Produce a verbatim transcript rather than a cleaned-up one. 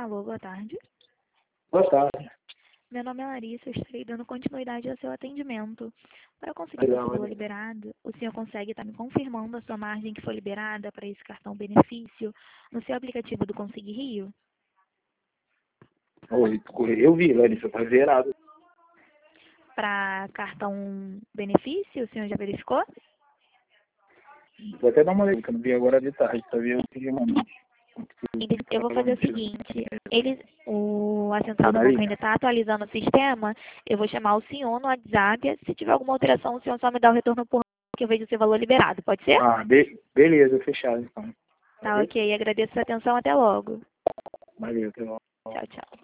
Alô, boa tarde. Boa tarde. Meu nome é Larissa, eu estarei dando continuidade ao seu atendimento. Para eu conseguir Legal, esse valor olha. liberado, o senhor consegue estar me confirmando a sua margem que foi liberada para esse cartão benefício no seu aplicativo do Consegui Rio? Oi, eu vi, Larissa, tá zerado. Para cartão benefício, o senhor já verificou? Vou até dar uma olhada, que eu não vi agora de tarde, tá vendo? Eu não vi. Eu vou fazer o seguinte, eles, o, a central do banco ainda está atualizando o sistema, eu vou chamar o senhor no WhatsApp, se tiver alguma alteração, o senhor só me dá o retorno por que eu vejo o seu valor liberado, pode ser? Ah, be beleza, fechado então. Tá, ok, agradeço a sua atenção, até logo. Valeu, até logo. Tchau, tchau.